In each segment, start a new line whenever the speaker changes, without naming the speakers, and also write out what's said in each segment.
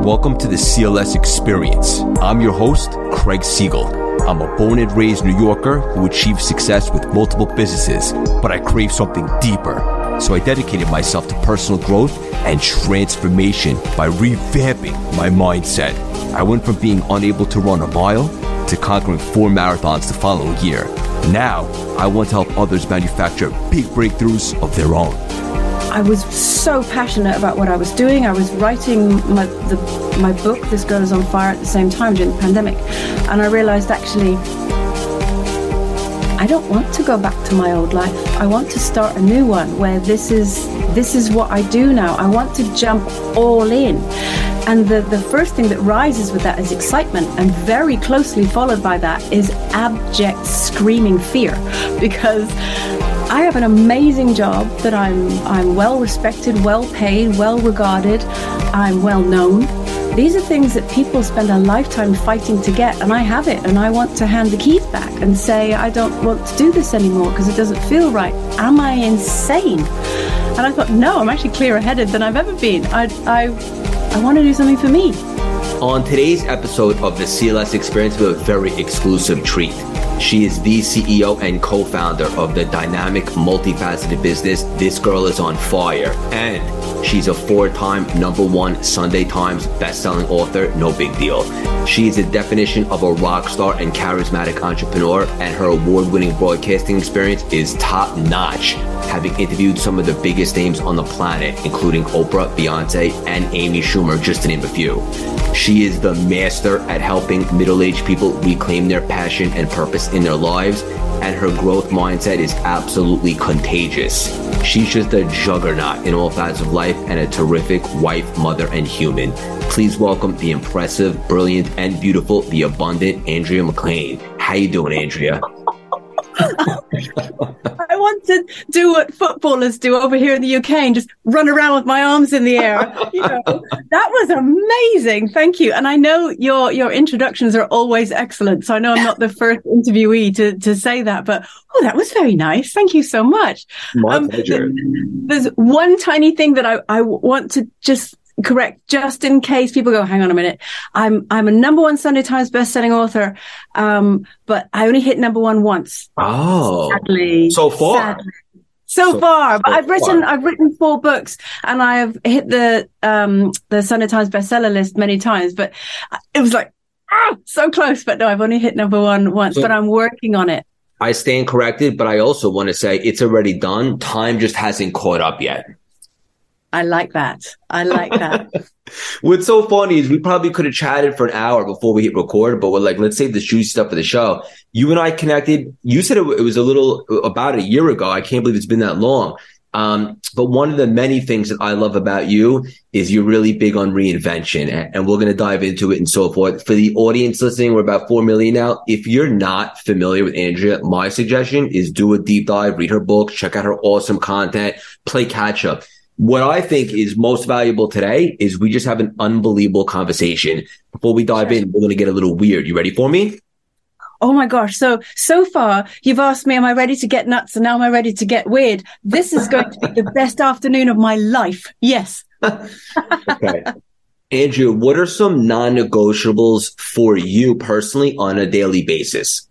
Welcome to the CLS Experience. I'm your host, Craig Siegel. I'm a born and raised New Yorker who achieved success with multiple businesses, but I crave something deeper. So I dedicated myself to personal growth and transformation by revamping my mindset. I went from being unable to run a mile to conquering 4 marathons the following year. Now, I want to help others manufacture big breakthroughs of their own.
I was so passionate about what I was doing. I was writing my book, This Girl Is on Fire, at the same time during the pandemic. And I realized, actually, I don't want to go back to my old life. I want to start a new one where this is what I do now. I want to jump all in. And the first thing that rises with that is excitement, and very closely followed by that is abject screaming fear, because I have an amazing job that I'm well respected, well paid, well regarded, I'm well known. These are things that people spend a lifetime fighting to get, and I have it, and I want to hand the keys back and say, I don't want to do this anymore because it doesn't feel right. Am I insane? And I thought, no, I'm actually clearer-headed than I've ever been. I want to do something for me.
On today's episode of the CLS Experience, we have a very exclusive treat. She is the CEO and co-founder of the dynamic, multifaceted business, This Girl Is on Fire. And she's a 4-time #1 Sunday Times bestselling author, no big deal. She is the definition of a rock star and charismatic entrepreneur, and her award-winning broadcasting experience is top-notch, having interviewed some of the biggest names on the planet, including Oprah, Beyonce, and Amy Schumer, just to name a few. She is the master at helping middle-aged people reclaim their passion and purpose in their lives, and her growth mindset is absolutely contagious. She's just a juggernaut in all facets of life and a terrific wife, mother, and human. Please welcome the impressive, brilliant, and beautiful, the abundant Andrea McLean. How you doing, Andrea?
I want to do what footballers do over here in the UK and just run around with my arms in the air. That was amazing. Thank you. And I know your introductions are always excellent. So I know I'm not the first interviewee to say that, but that was very nice. Thank you so much.
My pleasure.
There's one tiny thing that I want to just correct, just in case people go, hang on a minute. I'm a #1 Sunday Times bestselling author, but I only hit #1 once.
Oh,
sadly.
So far.
So far. But I've written 4 books, and I have hit the Sunday Times bestseller list many times. But it was like so close. But no, I've only hit #1 once. But I'm working on it.
I stand corrected, but I also want to say it's already done. Time just hasn't caught up yet.
I like that.
What's so funny is we probably could have chatted for an hour before we hit record, but we're like, let's save the juicy stuff for the show. You and I connected. You said it was about a year ago. I can't believe it's been that long. But one of the many things that I love about you is you're really big on reinvention, and we're going to dive into it and so forth. For the audience listening, we're about 4 million now. If you're not familiar with Andrea, my suggestion is do a deep dive, read her books, check out her awesome content, play catch up. What I think is most valuable today is we just have an unbelievable conversation. Before we dive in, we're going to get a little weird. You ready for me?
Oh my gosh. So far, you've asked me, am I ready to get nuts? And now am I ready to get weird? This is going to be the best afternoon of my life. Yes.
Okay. Andrea, what are some non-negotiables for you personally on a daily basis?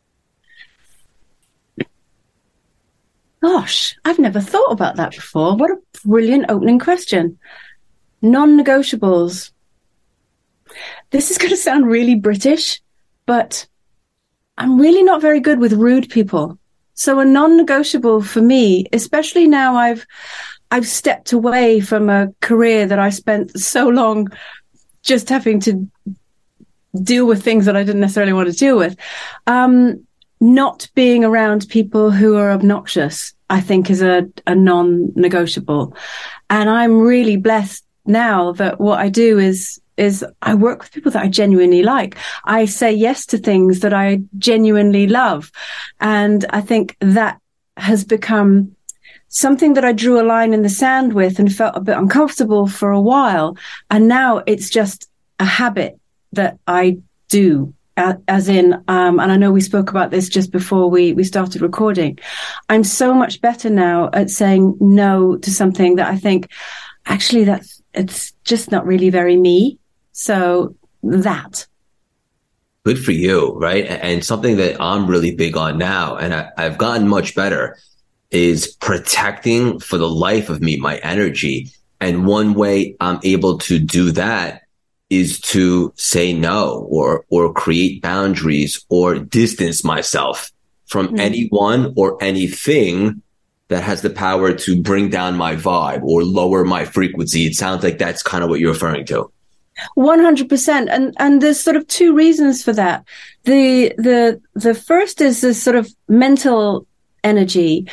Gosh, I've never thought about that before. What a brilliant opening question. Non-negotiables. This is going to sound really British, but I'm really not very good with rude people. So a non-negotiable for me, especially now I've stepped away from a career that I spent so long just having to deal with things that I didn't necessarily want to deal with. Not being around people who are obnoxious, I think, is a non-negotiable. And I'm really blessed now that what I do is I work with people that I genuinely like. I say yes to things that I genuinely love. And I think that has become something that I drew a line in the sand with and felt a bit uncomfortable for a while. And now it's just a habit that I do. As in, and I know we spoke about this just before we started recording, I'm so much better now at saying no to something that I think, actually, it's just not really very me. So that.
Good for you, right? And something that I'm really big on now, and I've gotten much better, is protecting for the life of me my energy. And one way I'm able to do that is to say no, or create boundaries, or distance myself from anyone or anything that has the power to bring down my vibe or lower my frequency. It sounds like that's kind of what you're referring to.
100%. And there's sort of two reasons for that. The first is this sort of mental energy.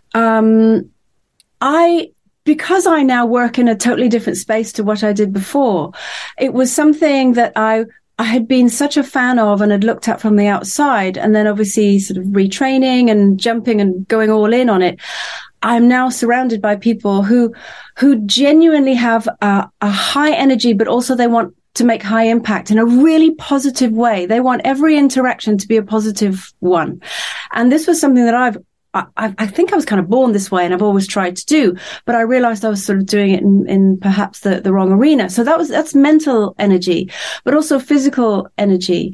Because I now work in a totally different space to what I did before, it was something that I had been such a fan of and had looked at from the outside, and then obviously sort of retraining and jumping and going all in on it. I'm now surrounded by people who genuinely have a high energy, but also they want to make high impact in a really positive way. They want every interaction to be a positive one. And this was something that I think I was kind of born this way, and I've always tried to do, but I realized I was sort of doing it in perhaps the wrong arena. So that's mental energy, but also physical energy.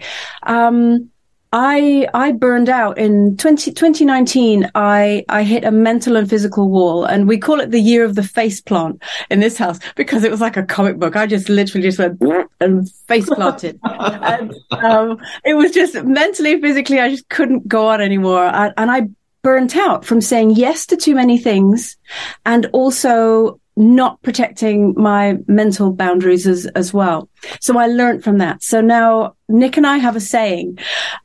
I burned out in 2019. I hit a mental and physical wall, and we call it the year of the face plant in this house because it was like a comic book. I just literally just went and face planted. And, it was just mentally, physically, I just couldn't go on anymore. And I burnt out from saying yes to too many things, and also not protecting my mental boundaries as well. So I learned from that. So now Nick and I have a saying.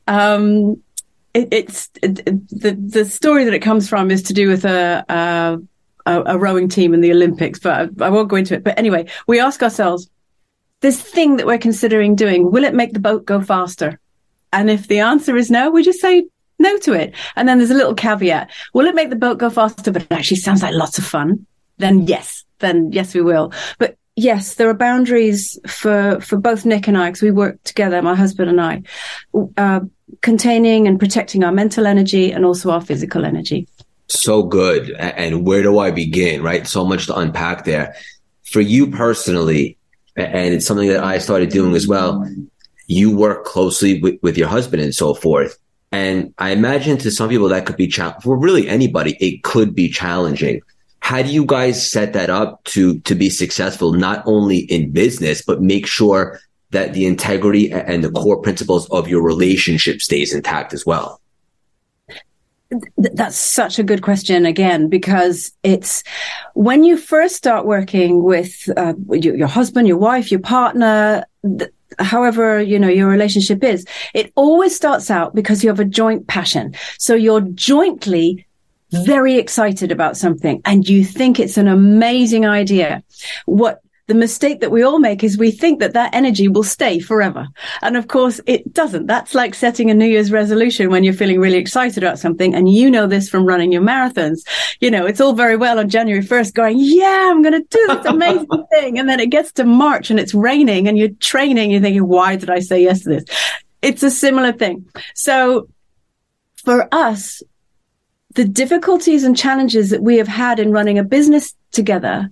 It's the story that it comes from is to do with a rowing team in the Olympics, but I won't go into it. But anyway, we ask ourselves, this thing that we're considering doing, will it make the boat go faster? And if the answer is no, we just say no to it. And then there's a little caveat. Will it make the boat go faster, but it actually sounds like lots of fun? Then yes, we will. But yes, there are boundaries for both Nick and I, because we work together, my husband and I, containing and protecting our mental energy and also our physical energy.
So good. And where do I begin, right? So much to unpack there. For you personally, and it's something that I started doing as well, you work closely with your husband and so forth. And I imagine to some people that could be for really anybody, it could be challenging. How do you guys set that up to be successful, not only in business, but make sure that the integrity and the core principles of your relationship stays intact as well?
That's such a good question, again, because it's when you first start working with your husband, your wife, your partner, however, your relationship is, it always starts out because you have a joint passion. So you're jointly very excited about something and you think it's an amazing idea. What the mistake that we all make is we think that energy will stay forever. And of course it doesn't. That's like setting a New Year's resolution when you're feeling really excited about something. And you know this from running your marathons. It's all very well on January 1st going, yeah, I'm going to do this amazing thing. And then it gets to March and it's raining and you're training. You're thinking, why did I say yes to this? It's a similar thing. So for us, the difficulties and challenges that we have had in running a business together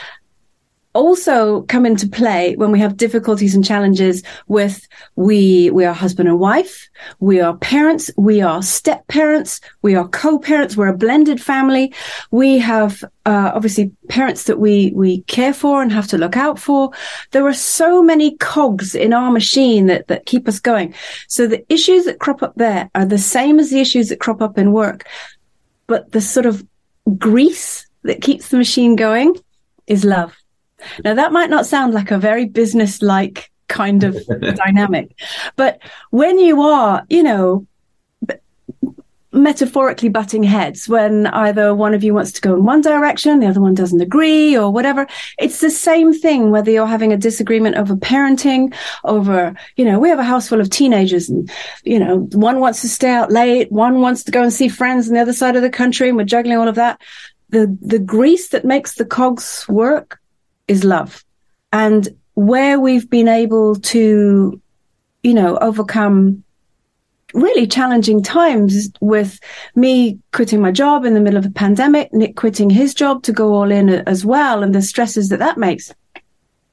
also come into play when we have difficulties and challenges with we are husband and wife, we are parents, we are step parents, we are co-parents, we're a blended family. We have obviously parents that we care for and have to look out for. There are so many cogs in our machine that keep us going. So the issues that crop up there are the same as the issues that crop up in work, but the sort of grease that keeps the machine going is love. Now, that might not sound like a very business-like kind of dynamic, but when you are, metaphorically butting heads, when either one of you wants to go in one direction, the other one doesn't agree or whatever, it's the same thing, whether you're having a disagreement over parenting, over, we have a house full of teenagers and, one wants to stay out late, one wants to go and see friends on the other side of the country, and we're juggling all of that. The grease that makes the cogs work is love. And where we've been able to, overcome really challenging times, with me quitting my job in the middle of a pandemic, Nick quitting his job to go all in as well, and the stresses that makes,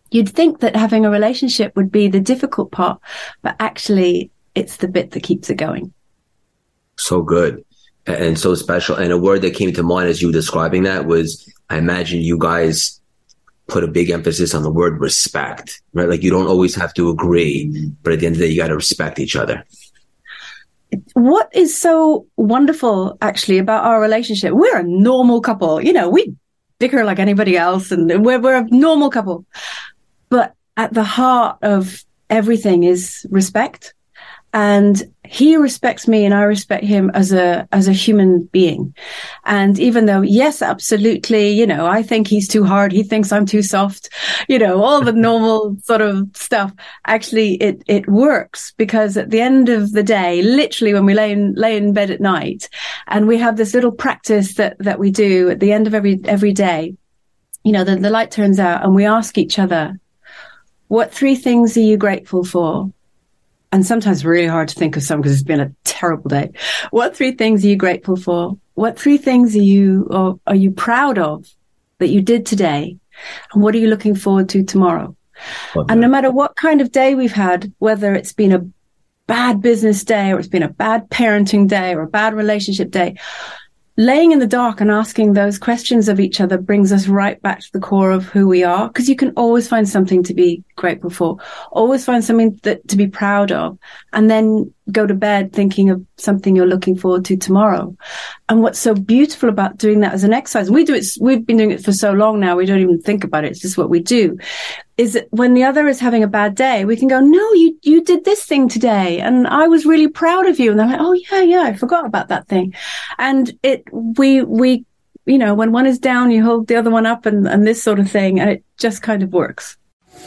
You'd think that having a relationship would be the difficult part, but actually it's the bit that keeps it going.
So good and so special. And a word that came to mind as you were describing that was, I imagine you guys put a big emphasis on the word respect, right? Like you don't always have to agree, but at the end of the day, you got to respect each other.
What is so wonderful actually about our relationship, we're a normal couple, we bicker like anybody else and we're a normal couple. But at the heart of everything is respect. And he respects me and I respect him as a human being. And even though, yes, absolutely, I think he's too hard. He thinks I'm too soft, all the normal sort of stuff. Actually, it works because at the end of the day, literally when we lay in bed at night and we have this little practice that we do at the end of every day, the light turns out and we ask each other, what 3 things are you grateful for? And sometimes really hard to think of some because it's been a terrible day. What 3 things are you grateful for? What 3 things are you proud of that you did today? And what are you looking forward to tomorrow? Okay. And no matter what kind of day we've had, whether it's been a bad business day or it's been a bad parenting day or a bad relationship day, laying in the dark and asking those questions of each other brings us right back to the core of who we are, because you can always find something to be grateful for, always find something to be proud of, and then go to bed thinking of something you're looking forward to tomorrow. And what's so beautiful about doing that as an exercise, and we've been doing it for so long now, we don't even think about it, it's just what we do, is that when the other is having a bad day, we can go, no, you did this thing today and I was really proud of you. And they're like, oh yeah, I forgot about that thing. And we when one is down, you hold the other one up and this sort of thing. And it just kind of works.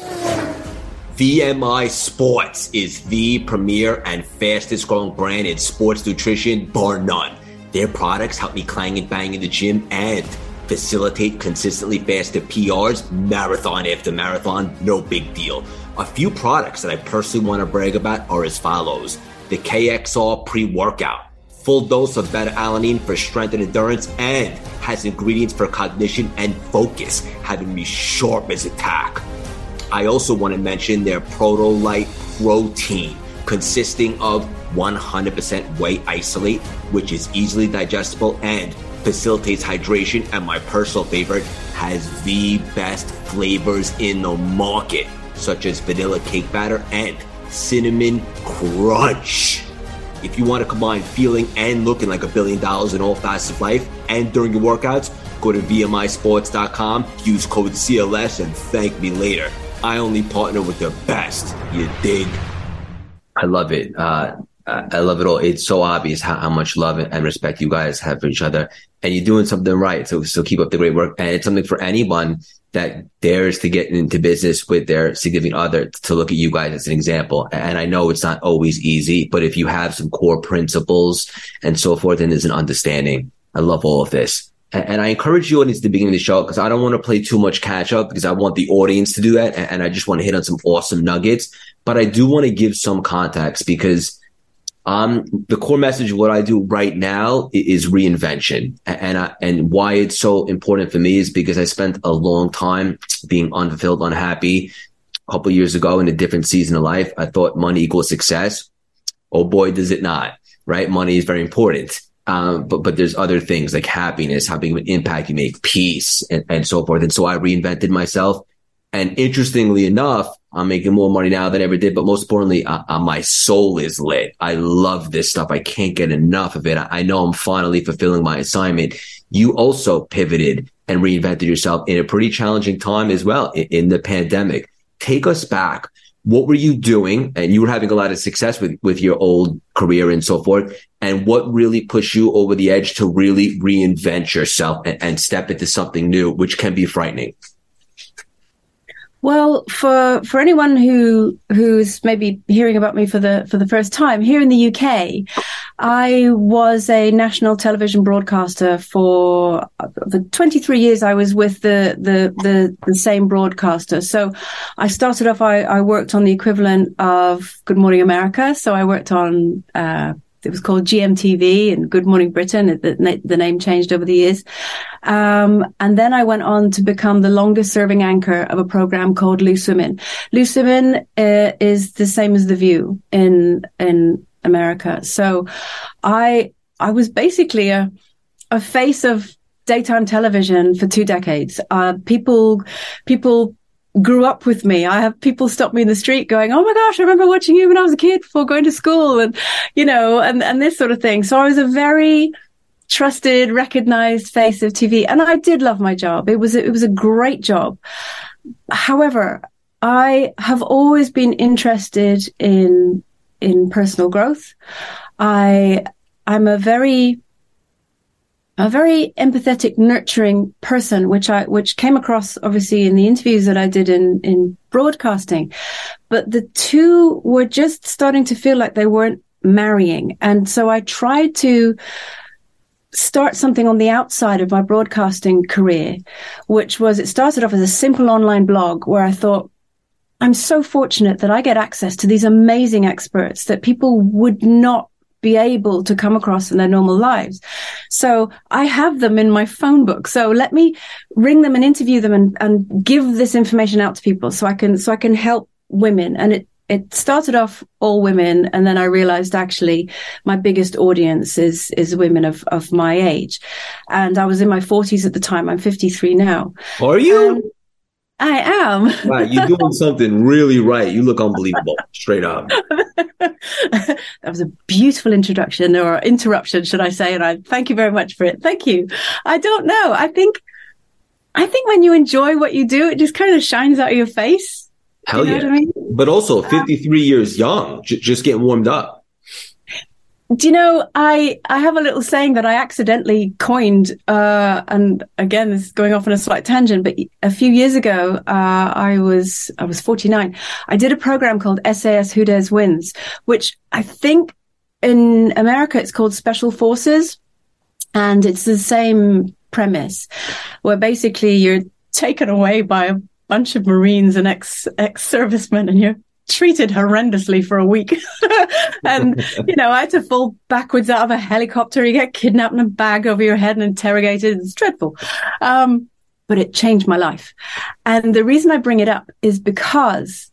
VMI Sports is the premier and fastest growing brand in sports nutrition, bar none. Their products help me clang and bang in the gym and facilitate consistently faster PRs, marathon after marathon, no big deal. A few products that I personally want to brag about are as follows. The KXR pre-workout, full dose of beta-alanine for strength and endurance, and has ingredients for cognition and focus, having me sharp as a tack. I also want to mention their Proto-Lite protein, consisting of 100% whey isolate, which is easily digestible and facilitates hydration, and my personal favorite, has the best flavors in the market, such as vanilla cake batter and cinnamon crunch. If you want to combine feeling and looking like $1 billion in all facets of life and during your workouts, go to VMIsports.com, use code CLS, and thank me later. I only partner with the best. You dig? I love it. I love it all. It's so obvious how much love and respect you guys have for each other, and you're doing something right. So keep up the great work. And it's something for anyone that dares to get into business with their significant other to look at you guys as an example. And I know it's not always easy, but if you have some core principles and so forth, and there's an understanding, I love all of this. And I encourage you, and it's the beginning of the show, because I don't want to play too much catch up, because I want the audience to do that. And I just want to hit on some awesome nuggets, but I do want to give some context, because the core message of what I do right now is reinvention. And why it's so important for me is because I spent a long time being unfulfilled, unhappy. A couple of years ago, in a different season of life, I thought money equals success. Oh boy, does it not, right? Money is very important. But there's other things like happiness, how big of an impact you make, peace, and so forth. And so I reinvented myself. And interestingly enough, I'm making more money now than I ever did. But most importantly, my soul is lit. I love this stuff. I can't get enough of it. I know I'm finally fulfilling my assignment. You also pivoted and reinvented yourself in a pretty challenging time as well, in the pandemic. Take us back. What were you doing? And you were having a lot of success with your old career and so forth. And what really pushed you over the edge to really reinvent yourself and step into something new, which can be frightening?
Well, for anyone who's maybe hearing about me for the first time, here in the UK, I was a national television broadcaster for the 23 years I was with the same broadcaster. So I started off, I worked on the equivalent of Good Morning America. So I worked on it was called GMTV and Good Morning Britain. The name changed over the years. And then I went on to become the longest serving anchor of a program called Loose Women. Loose Women is the same as The View in America. So I was basically a face of daytime television for 2 decades. People grew up with me. I have people stop me in the street going, "Oh my gosh, I remember watching you when I was a kid before going to school," and and this sort of thing. So I was a very trusted, recognized face of TV, and I did love my job. It was a great job. However, I have always been interested in personal growth. I'm a very empathetic, nurturing person, which came across obviously in the interviews that I did in broadcasting. But the two were just starting to feel like they weren't marrying. And so I tried to start something on the outside of my broadcasting career, which was, it started off as a simple online blog where I thought, I'm so fortunate that I get access to these amazing experts that people would not be able to come across in their normal lives. So I have them in my phone book. So let me ring them and interview them and give this information out to people so I can help women. And it started off all women. And then I realized actually my biggest audience is women of my age. And I was in my 40s at the time. I'm 53 now.
Are you?
I am.
Wow, you're doing something really right. You look unbelievable, straight up.
That was a beautiful introduction, or interruption, should I say? And I thank you very much for it. Thank you. I don't know. I think when you enjoy what you do, it just kind of shines out of your face.
Hell yeah.
What I mean?
But also 53 years young, just getting warmed up.
Do you know, I have a little saying that I accidentally coined, and again, this is going off on a slight tangent, but a few years ago, I was 49. I did a program called SAS Who Dares Wins, which I think in America it's called Special Forces. And it's the same premise where basically you're taken away by a bunch of Marines and ex-servicemen and you're treated horrendously for a week. And, I had to fall backwards out of a helicopter. You get kidnapped in a bag over your head and interrogated. It's dreadful. But it changed my life. And the reason I bring it up is because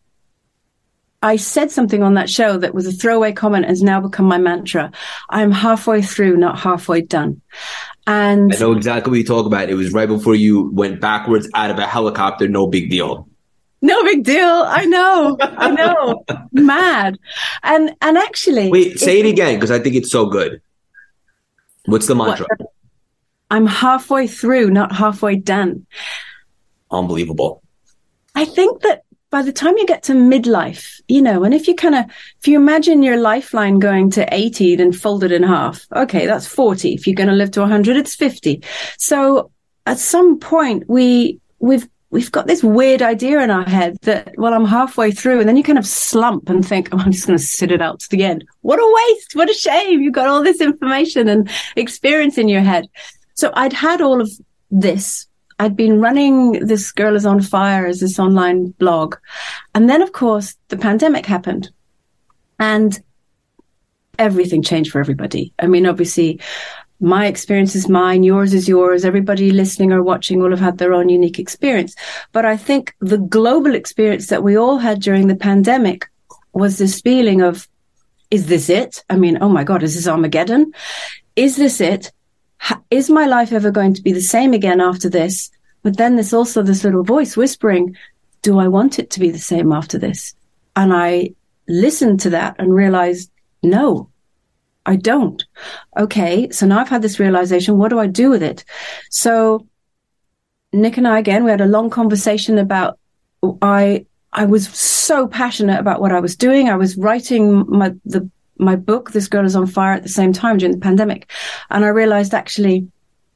I said something on that show that was a throwaway comment and has now become my mantra. I'm halfway through, not halfway done. And
I know exactly what you talk about. It was right before you went backwards out of a helicopter. No big deal.
No big deal. I know. Mad. And actually.
Wait, say it again, because I think it's so good. What's the mantra?
I'm halfway through, not halfway done.
Unbelievable.
I think that by the time you get to midlife, and if you imagine your lifeline going to 80, then fold it in half. Okay, that's 40. If you're going to live to 100, it's 50. So at some point we've got this weird idea in our head that, well, I'm halfway through, and then you kind of slump and think, oh, I'm just going to sit it out to the end. What a waste. What a shame. You've got all this information and experience in your head. So I'd had all of this. I'd been running This Girl Is on Fire as this online blog. And then, of course, the pandemic happened and everything changed for everybody. I mean, obviously, my experience is mine, yours is yours. Everybody listening or watching will have had their own unique experience. But I think the global experience that we all had during the pandemic was this feeling of, is this it? I mean, oh my God, is this Armageddon? Is this it? Is my life ever going to be the same again after this? But then there's also this little voice whispering, do I want it to be the same after this? And I listened to that and realized, no, I don't. Okay, so now I've had this realization. What do I do with it? So Nick and I, again, we had a long conversation about, I was so passionate about what I was doing. I was writing my book, This Girl Is on Fire, at the same time during the pandemic. And I realized, actually,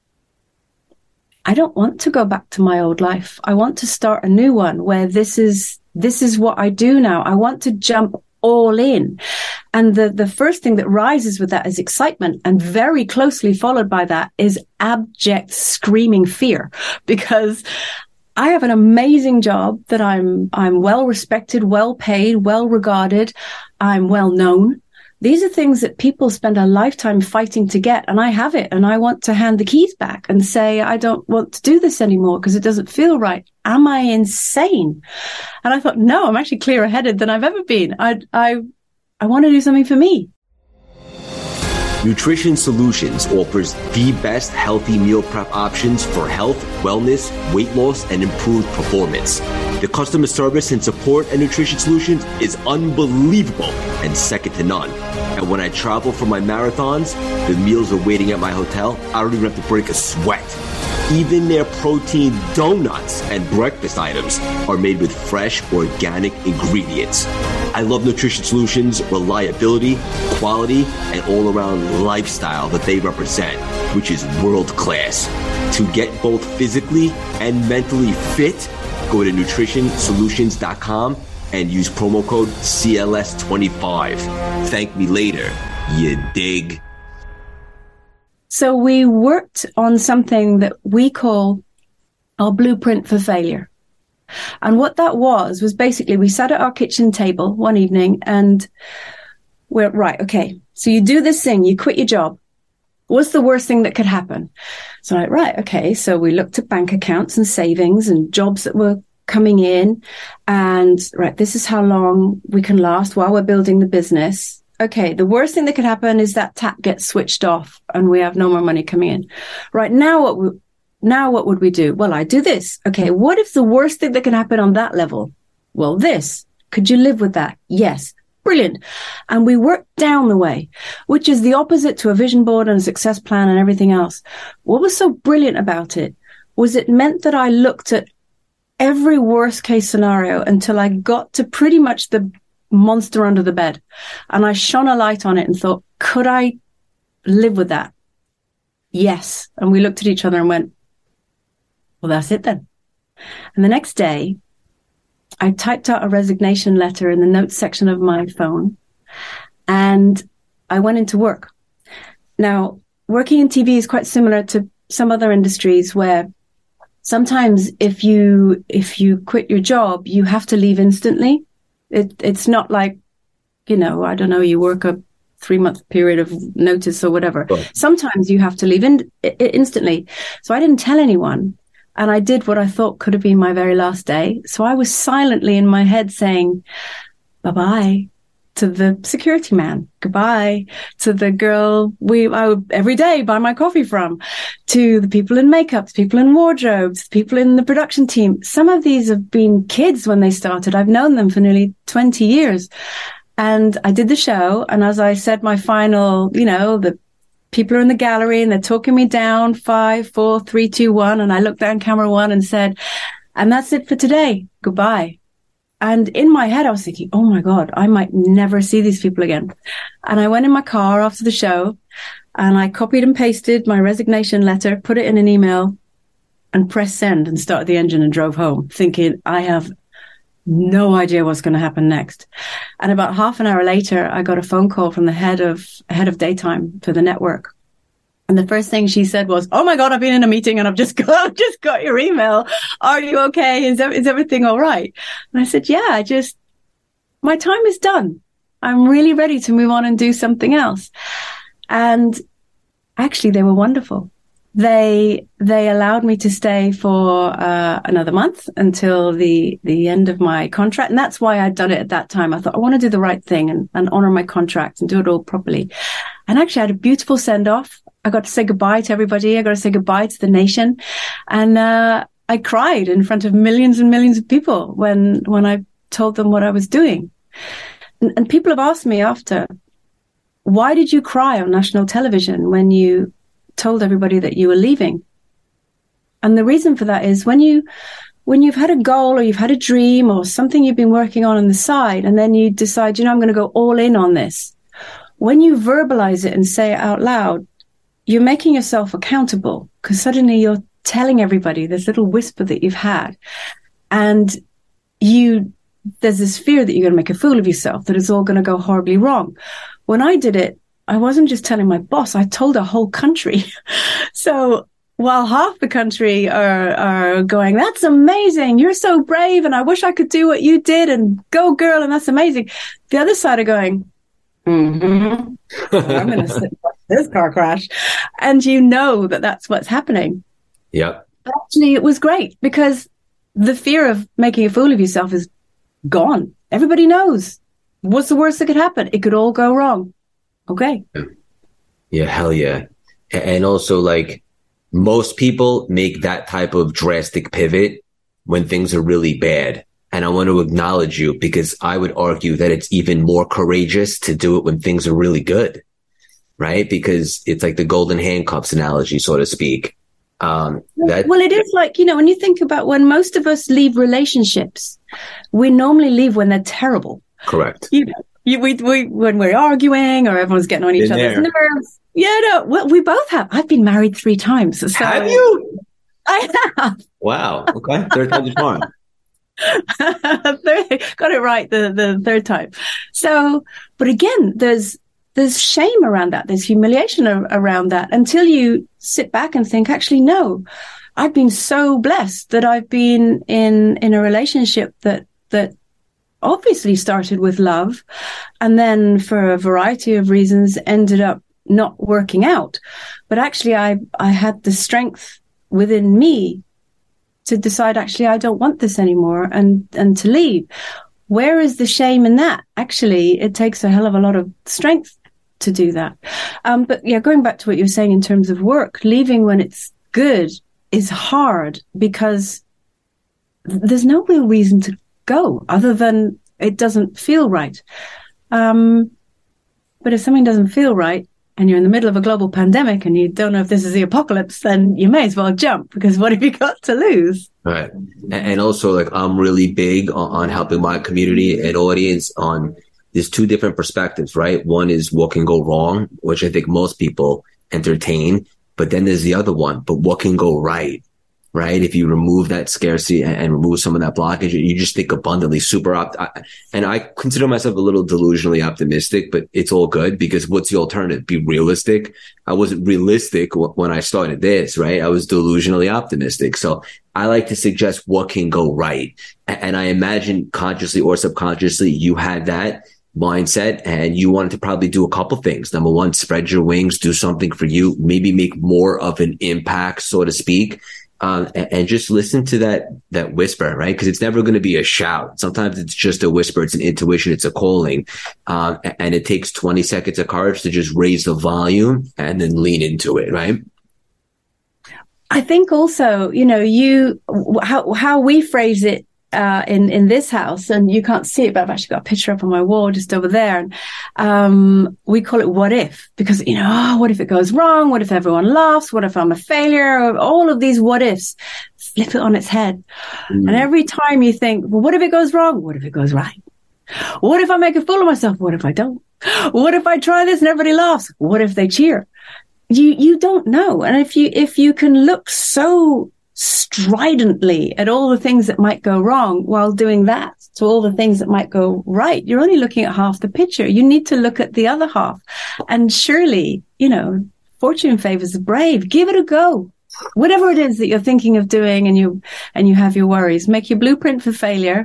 I don't want to go back to my old life. I want to start a new one where this is what I do now. I want to jump all in. And the first thing that rises with that is excitement. And very closely followed by that is abject screaming fear, because I have an amazing job that I'm well respected, well paid, well regarded. I'm well known. These are things that people spend a lifetime fighting to get, and I have it, and I want to hand the keys back and say, I don't want to do this anymore because it doesn't feel right. Am I insane? And I thought, no, I'm actually clearer headed than I've ever been. I want to do something for me.
Nutrition Solutions offers the best healthy meal prep options for health, wellness, weight loss, and improved performance. The customer service and support at Nutrition Solutions is unbelievable and second to none. And when I travel for my marathons, the meals are waiting at my hotel. I don't even have to break a sweat. Even their protein donuts and breakfast items are made with fresh, organic ingredients. I love Nutrition Solutions' reliability, quality, and all-around lifestyle that they represent, which is world-class. To get both physically and mentally fit, go to nutritionsolutions.com and use promo code CLS25. Thank me later, you dig?
So we worked on something that we call our blueprint for failure. And what that was basically we sat at our kitchen table one evening and we're right. Okay. So you do this thing, you quit your job. What's the worst thing that could happen? So like, right. Okay. So we looked at bank accounts and savings and jobs that were coming in and right. This is how long we can last while we're building the business. Okay, the worst thing that could happen is that tap gets switched off and we have no more money coming in. Right now, what would we do? Well, I do this. Okay, what if the worst thing that can happen on that level? Well, this. Could you live with that? Yes. Brilliant. And we work down the way, which is the opposite to a vision board and a success plan and everything else. What was so brilliant about it was it meant that I looked at every worst case scenario until I got to pretty much the monster under the bed. And I shone a light on it and thought, could I live with that? Yes. And we looked at each other and went, well, that's it then. And the next day, I typed out a resignation letter in the notes section of my phone and I went into work. Now, working in TV is quite similar to some other industries where sometimes if you quit your job, you have to leave instantly. It's not like, I don't know, you work a 3-month period of notice or whatever. Right. Sometimes you have to leave instantly. So I didn't tell anyone. And I did what I thought could have been my very last day. So I was silently in my head saying bye-bye to the security man, goodbye to the girl I would every day buy my coffee from, to the people in makeup, the people in wardrobes, the people in the production team. Some of these have been kids when they started. I've known them for nearly 20 years. And I did the show. And as I said, my final, the people are in the gallery and they're talking me down 5, 4, 3, 2, 1. And I looked down camera 1 and said, and that's it for today. Goodbye. And in my head, I was thinking, oh my God, I might never see these people again. And I went in my car after the show and I copied and pasted my resignation letter, put it in an email and pressed send and started the engine and drove home thinking I have no idea what's going to happen next. And about half an hour later, I got a phone call from the head of daytime for the network. And the first thing she said was, oh my God, I've been in a meeting and I've just got your email. Are you okay? Is everything all right? And I said, yeah, my time is done. I'm really ready to move on and do something else. And actually they were wonderful. They allowed me to stay for another month until the end of my contract. And that's why I'd done it at that time. I thought I want to do the right thing and honor my contract and do it all properly. And actually I had a beautiful send off. I got to say goodbye to everybody. I got to say goodbye to the nation. And I cried in front of millions and millions of people when I told them what I was doing. And people have asked me after, why did you cry on national television when you told everybody that you were leaving? And the reason for that is when you've had a goal or you've had a dream or something you've been working on the side, and then you decide, I'm going to go all in on this. When you verbalize it and say it out loud, you're making yourself accountable because suddenly you're telling everybody this little whisper that you've had. And there's this fear that you're going to make a fool of yourself, that it's all going to go horribly wrong. When I did it, I wasn't just telling my boss, I told a whole country. So while half the country are going, that's amazing, you're so brave, and I wish I could do what you did, and go girl, and that's amazing. The other side are going, I'm going to sit watch this car crash. And you know that that's what's happening.
Yep.
But actually, it was great because the fear of making a fool of yourself is gone. Everybody knows. What's the worst that could happen? It could all go wrong. Okay.
Yeah, hell yeah. And also, like, most people make that type of drastic pivot when things are really bad. And I want to acknowledge you because I would argue that it's even more courageous to do it when things are really good, right? Because it's like the golden handcuffs analogy, so to speak.
Well, it is like, when you think about when most of us leave relationships, we normally leave when they're terrible.
Correct.
We when we're arguing or everyone's getting on each other's nerves. Yeah, no, well, we both have. I've been married 3 times. So
have you?
I have.
Wow. Okay. Third time's a charm.
Got it right the third time. So, but again, there's shame around that. There's humiliation around that until you sit back and think, actually, no, I've been so blessed that I've been in a relationship that obviously started with love and then for a variety of reasons ended up not working out. But actually, I had the strength within me to decide, actually, I don't want this anymore and to leave. Where is the shame in that? Actually, it takes a hell of a lot of strength to do that. But yeah, going back to what you're saying in terms of work, leaving when it's good is hard because there's no real reason to go other than it doesn't feel right. But if something doesn't feel right, and you're in the middle of a global pandemic and you don't know if this is the apocalypse, then you may as well jump because what have you got to lose?
Right. And also, like, I'm really big on helping my community and audience on there's 2 different perspectives, right? One is what can go wrong, which I think most people entertain. But then there's the other one, but what can go right? Right? If you remove that scarcity and remove some of that blockage, you just think abundantly and I consider myself a little delusionally optimistic, but it's all good because what's the alternative? Be realistic. I wasn't realistic when I started this, right? I was delusionally optimistic. So I like to suggest what can go right. And I imagine consciously or subconsciously you had that mindset and you wanted to probably do a couple things. Number one, spread your wings, do something for you, maybe make more of an impact, so to speak. And just listen to that whisper, right? Because it's never going to be a shout. Sometimes it's just a whisper. It's an intuition. It's a calling. And it takes 20 seconds of courage to just raise the volume and then lean into it, right?
I think also, how we phrase it in this house, and you can't see it, but I've actually got a picture up on my wall just over there. And we call it what if, because, what if it goes wrong? What if everyone laughs? What if I'm a failure? All of these what ifs, flip it on its head. And every time you think, well, what if it goes wrong? What if it goes right? What if I make a fool of myself? What if I don't? What if I try this and everybody laughs? What if they cheer? You don't know. And if you can look so stridently at all the things that might go wrong while doing that to all the things that might go right, you're only looking at half the picture. You need to look at the other half. And surely, fortune favors the brave. Give it a go. Whatever it is that you're thinking of doing and you have your worries, make your blueprint for failure.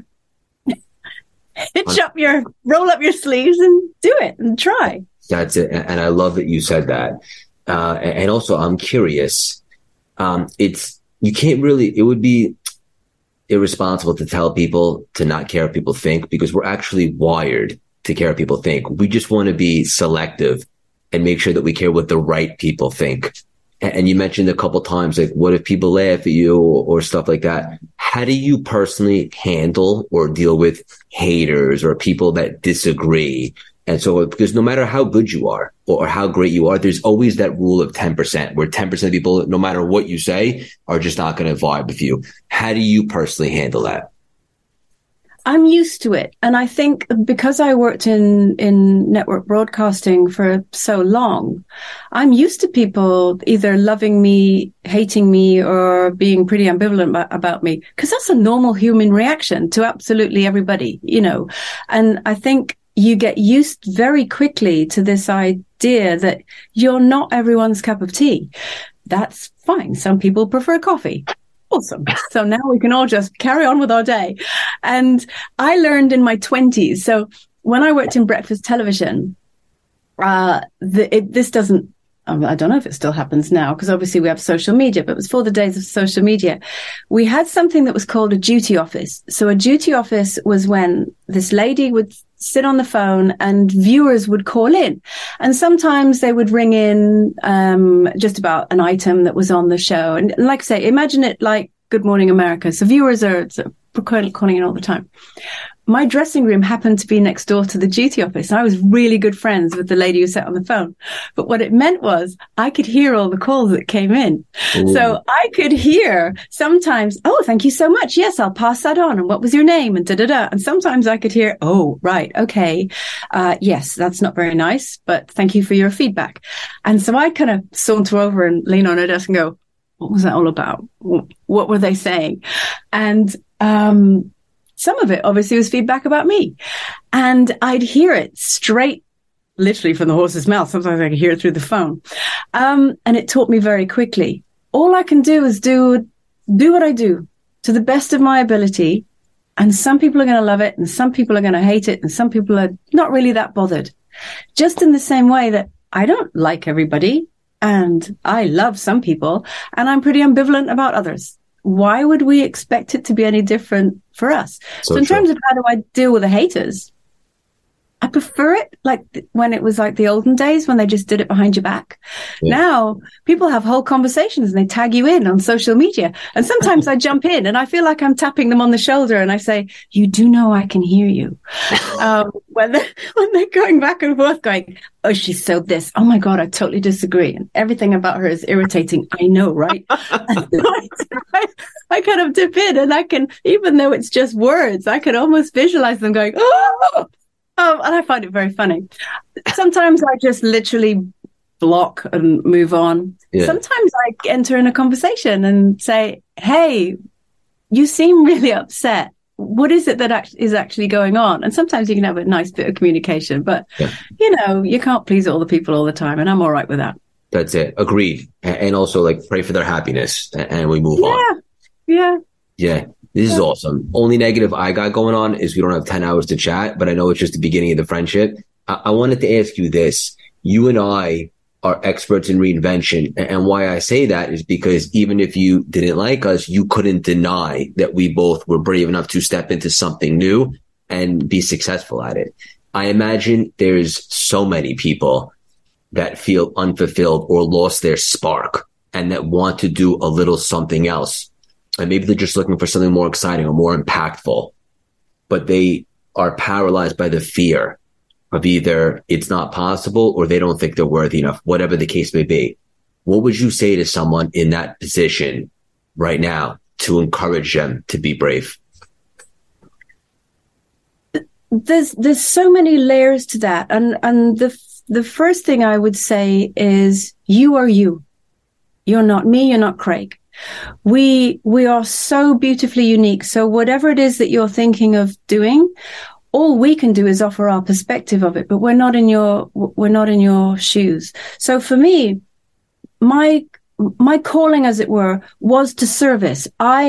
Roll up your sleeves and do it and try.
That's it. And I love that you said that. And also I'm curious. You can't really, it would be irresponsible to tell people to not care what people think because we're actually wired to care what people think. We just want to be selective and make sure that we care what the right people think. And you mentioned a couple times, like, what if people laugh at you or stuff like that? How do you personally handle or deal with haters or people that disagree? And so, because no matter how good you are or how great you are, there's always that rule of 10%, where 10% of people, no matter what you say, are just not going to vibe with you. How do you personally handle that?
I'm used to it. And I think because I worked in network broadcasting for so long, I'm used to people either loving me, hating me, or being pretty ambivalent about me, because that's a normal human reaction to absolutely everybody, And I think you get used very quickly to this idea that you're not everyone's cup of tea. That's fine. Some people prefer coffee. Awesome. So now we can all just carry on with our day. And I learned in my 20s. So when I worked in breakfast television, This doesn't, I don't know if it still happens now, because obviously we have social media, but it was for the days of social media. We had something that was called a duty office. So a duty office was when this lady would sit on the phone and viewers would call in. And sometimes they would ring in just about an item that was on the show. And like I say, imagine it like Good Morning America. So viewers are calling in all the time. My dressing room happened to be next door to the duty office. I was really good friends with the lady who sat on the phone. But what it meant was I could hear all the calls that came in. Ooh. So I could hear sometimes, oh, thank you so much. Yes, I'll pass that on. And what was your name? And da-da-da. And sometimes I could hear, oh, right. Okay. Yes, that's not very nice, but thank you for your feedback. And so I kind of saunter over and lean on her desk and go, what was that all about? What were they saying? And, some of it obviously was feedback about me, and I'd hear it straight, literally from the horse's mouth. Sometimes I could hear it through the phone. And it taught me very quickly. All I can do is do what I do to the best of my ability. And some people are going to love it, and some people are going to hate it, and some people are not really that bothered. Just in the same way that I don't like everybody, and I love some people, and I'm pretty ambivalent about others. Why would we expect it to be any different for us? So in terms of how do I deal with the haters, I prefer it like when it was like the olden days when they just did it behind your back. Yeah. Now people have whole conversations and they tag you in on social media. And sometimes I jump in and I feel like I'm tapping them on the shoulder and I say, you do know I can hear you. When they're going back and forth going, oh, she's so this. Oh my God, I totally disagree. And everything about her is irritating. I know, right? I kind of dip in and I can, even though it's just words, I can almost visualize them going, oh, and I find it very funny. Sometimes I just literally block and move on. Yeah. Sometimes I enter in a conversation and say, hey, you seem really upset. What is it that is actually going on? And sometimes you can have a nice bit of communication, but you can't please all the people all the time. And I'm all right with that.
That's it. Agreed. And also like pray for their happiness and we move on.
Yeah.
This is awesome. Only negative I got going on is we don't have 10 hours to chat, but I know it's just the beginning of the friendship. I wanted to ask you this. You and I are experts in reinvention. And why I say that is because even if you didn't like us, you couldn't deny that we both were brave enough to step into something new and be successful at it. I imagine there's so many people that feel unfulfilled or lost their spark and that want to do a little something else. And maybe they're just looking for something more exciting or more impactful, but they are paralyzed by the fear of either it's not possible or they don't think they're worthy enough, whatever the case may be. What would you say to someone in that position right now to encourage them to be brave?
There's so many layers to that. And the first thing I would say is you are you. You're not me. You're not Craig. We are so beautifully unique. So whatever it is that you're thinking of doing, all we can do is offer our perspective of it, but we're not in your shoes. So for me, my calling, as it were, was to service.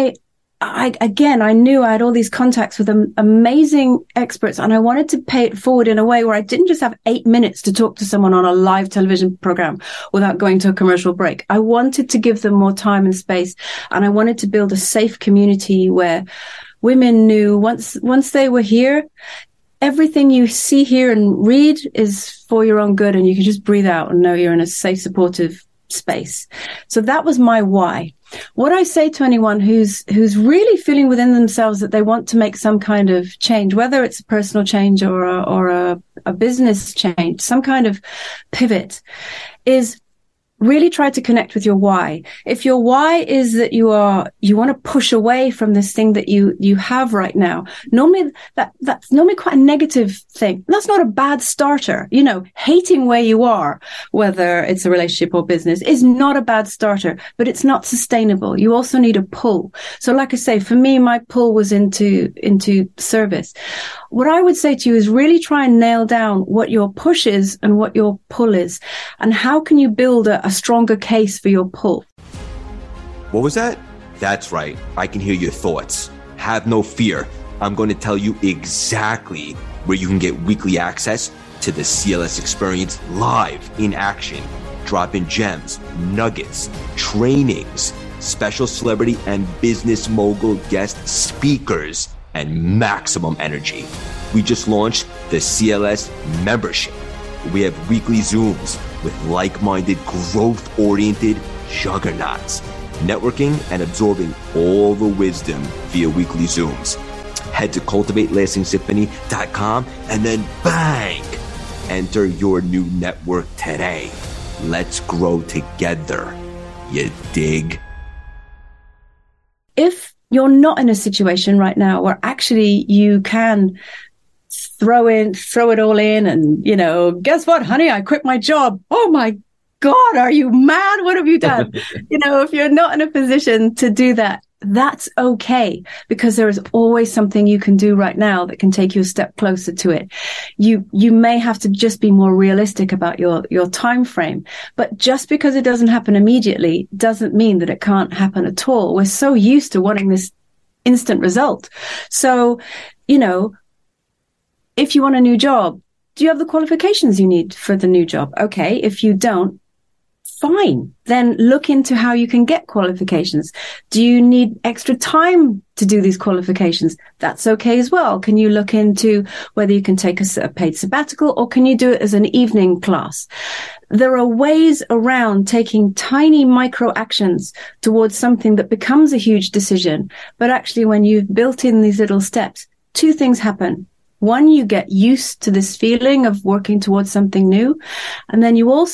I knew I had all these contacts with amazing experts, and I wanted to pay it forward in a way where I didn't just have 8 minutes to talk to someone on a live television program without going to a commercial break. I wanted to give them more time and space, and I wanted to build a safe community where women knew once they were here, everything you see, hear, and read is for your own good, and you can just breathe out and know you're in a safe, supportive space. So that was my why. What I say to anyone who's really feeling within themselves that they want to make some kind of change, whether it's a personal change or a business change, some kind of pivot, is really try to connect with your why. If your why is that you want to push away from this thing that you have right now, normally that's normally quite a negative thing. That's not a bad starter. Hating where you are, whether it's a relationship or business, is not a bad starter, but it's not sustainable. You also need a pull. So like I say, for me, my pull was into service. What I would say to you is really try and nail down what your push is and what your pull is, and how can you build a stronger case for your pull.
What was that? That's right. I can hear your thoughts. Have no fear. I'm going to tell you exactly where you can get weekly access to the CLS experience live in action. Dropping gems, nuggets, trainings, special celebrity and business mogul guest speakers, and maximum energy. We just launched the CLS membership. We have weekly Zooms with like-minded, growth-oriented juggernauts, networking and absorbing all the wisdom via weekly Zooms. Head to cultivatelastingsymphony.com and then bang! Enter your new network today. Let's grow together. You dig?
If you're not in a situation right now where actually you can throw it all in and, guess what, honey, I quit my job. Oh my God, are you mad? What have you done? If you're not in a position to do that, that's okay, because there is always something you can do right now that can take you a step closer to it. You may have to just be more realistic about your time frame, but just because it doesn't happen immediately doesn't mean that it can't happen at all. We're so used to wanting this instant result. So, if you want a new job, do you have the qualifications you need for the new job? Okay. If you don't, fine. Then look into how you can get qualifications. Do you need extra time to do these qualifications? That's okay as well. Can you look into whether you can take a paid sabbatical, or can you do it as an evening class? There are ways around taking tiny micro actions towards something that becomes a huge decision. But actually, when you've built in these little steps, two things happen. One, you get used to this feeling of working towards something new. And then you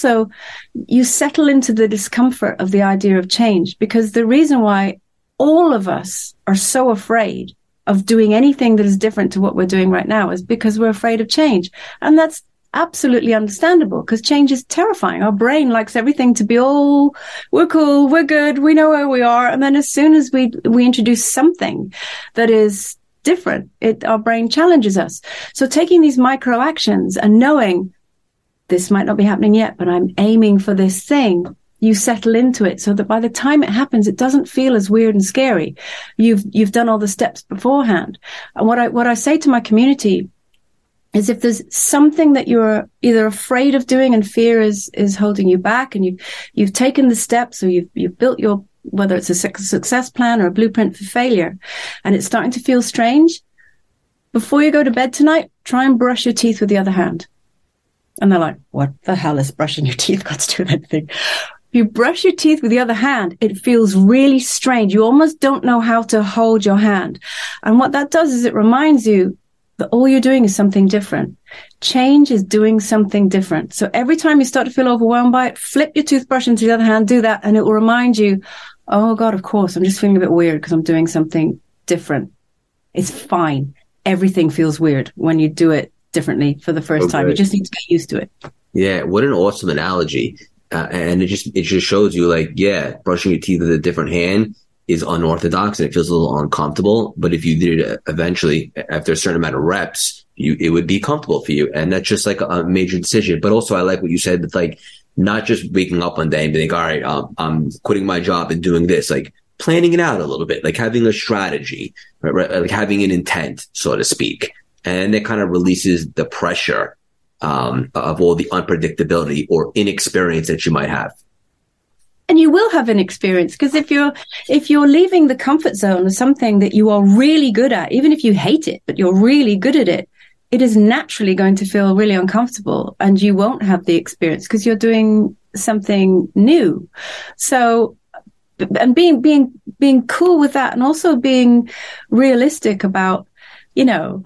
settle into the discomfort of the idea of change, because the reason why all of us are so afraid of doing anything that is different to what we're doing right now is because we're afraid of change. And that's absolutely understandable, because change is terrifying. Our brain likes everything to be all, we're cool, we're good, we know where we are. And then as soon as we introduce something that is different, our brain challenges us. So taking these micro actions and knowing this might not be happening yet, but I'm aiming for this thing, you settle into it so that by the time it happens, it doesn't feel as weird and scary. You've done all the steps beforehand. And what I say to my community is, if there's something that you're either afraid of doing and fear is holding you back, and you've taken the steps, or you've built whether it's a success plan or a blueprint for failure, and it's starting to feel strange, before you go to bed tonight, try and brush your teeth with the other hand. And they're like, what the hell is brushing your teeth got to do with anything? If you brush your teeth with the other hand, it feels really strange. You almost don't know how to hold your hand. And what that does is it reminds you that all you're doing is something different. Change is doing something different. So every time you start to feel overwhelmed by it, flip your toothbrush into the other hand, do that, and it will remind you, oh God, of course, I'm just feeling a bit weird because I'm doing something different. It's fine. Everything feels weird when you do it differently for the first time. You just need to get used to it.
Yeah, what an awesome analogy. And it just shows you, brushing your teeth with a different hand is unorthodox and it feels a little uncomfortable. But if you did it eventually, after a certain amount of reps, it would be comfortable for you. And that's just like a major decision. But also, I like what you said, with not just waking up one day and being like, all right, I'm quitting my job and doing this, planning it out a little bit, having a strategy, right? Like having an intent, so to speak. And it kind of releases the pressure of all the unpredictability or inexperience that you might have.
And you will have inexperience, because if you're leaving the comfort zone of something that you are really good at, even if you hate it, but you're really good at it, it is naturally going to feel really uncomfortable, and you won't have the experience because you're doing something new. So, and being cool with that, and also being realistic about, when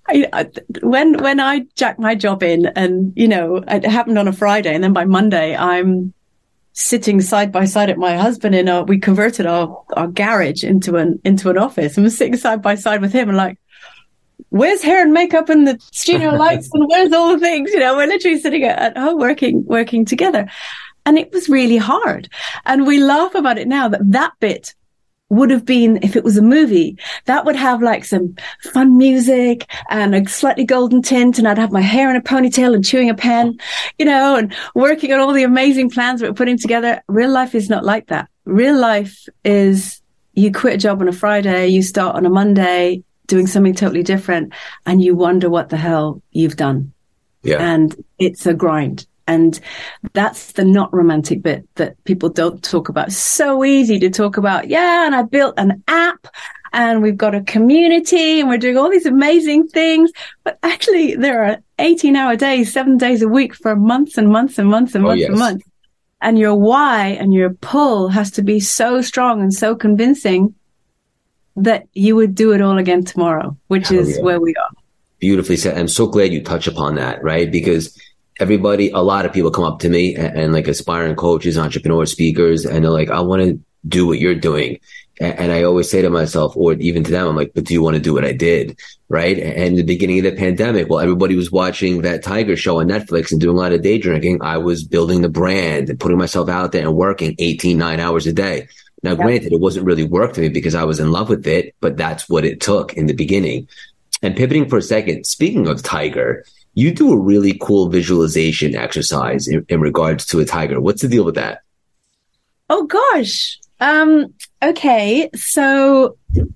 I jacked my job in, and it happened on a Friday, and then by Monday I'm sitting side by side at my husband we converted our garage into an office, and we're sitting side by side with him, and where's hair and makeup and the studio lights and where's all the things? We're literally sitting at home working together. And it was really hard. And we laugh about it now, that bit would have been, if it was a movie, that would have some fun music and a slightly golden tint, and I'd have my hair in a ponytail and chewing a pen, and working on all the amazing plans that we're putting together. Real life is not like that. Real life is, you quit a job on a Friday, you start on a Monday, doing something totally different, and you wonder what the hell you've done. And it's a grind. And that's the not romantic bit that people don't talk about. It's so easy to talk about. Yeah. And I built an app and we've got a community and we're doing all these amazing things. But actually there are 18-hour days, 7 days a week for months and months and months and months and months. And your why and your pull has to be so strong and so convincing that you would do it all again tomorrow, which is where we are.
Beautifully said. I'm so glad you touch upon that, right? Because a lot of people come up to me and like aspiring coaches, entrepreneurs, speakers, and they're like, I want to do what you're doing. And I always say to myself, or even to them, I'm like, but do you want to do what I did? Right. And the beginning of the pandemic, while everybody was watching that Tiger show on Netflix and doing a lot of day drinking, I was building the brand and putting myself out there and working 9 hours a day. Now, granted, it wasn't really work to me because I was in love with it, but that's what it took in the beginning. And pivoting for a second, speaking of Tiger, you do a really cool visualization exercise in regards to a tiger. What's the deal with that?
Oh, gosh. Okay. So